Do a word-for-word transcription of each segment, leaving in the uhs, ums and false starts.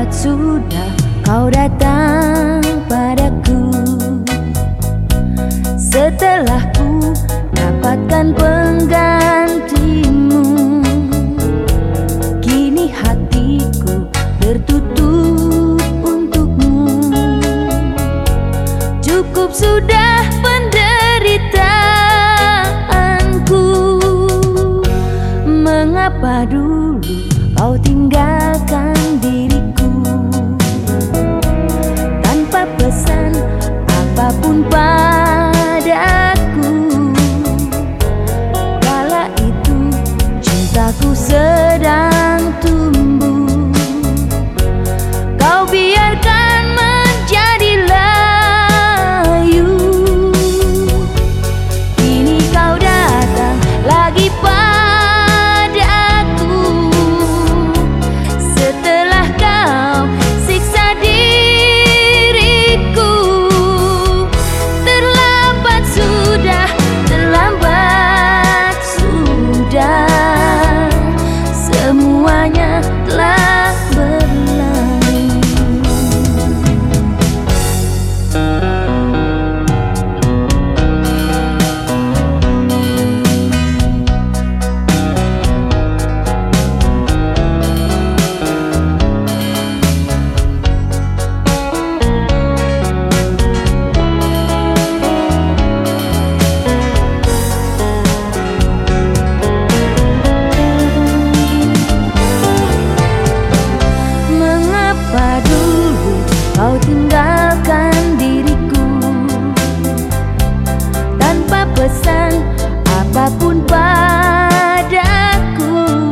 Terlambat sudah kau datang padaku, setelah ku dapatkan penggantimu. Kini hatiku tertutup untukmu. Cukup sudah penderitaanku. Mengapa dulu kau tinggalkan diriku tanpa pesan apapun padaku? Kala itu cintaku sedang tumbuh, kau biarkan menjadi layu. Kini kau datang lagi padaku, setelah kau siksa diriku. Terlambat sudah, terlambat sudah, semuanya telah berlalu. Mengapa dulu kau tinggalkan diriku tanpa pesan apapun padaku?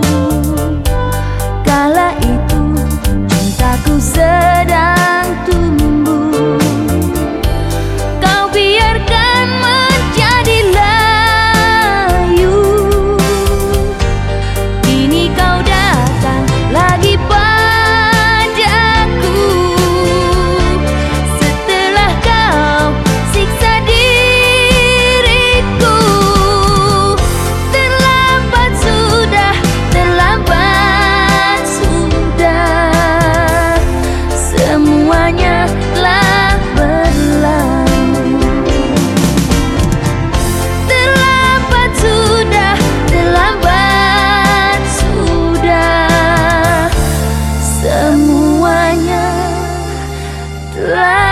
Kala itu cintaku sedang tumbuh, kau biarkan menjadi layu. Kini kau datang lagi padaku, setelah kau siksa diriku. Terlambat sudah, terlambat sudah, semuanya telah berlalu. Terlambat sudah, terlambat sudah, semuanya telah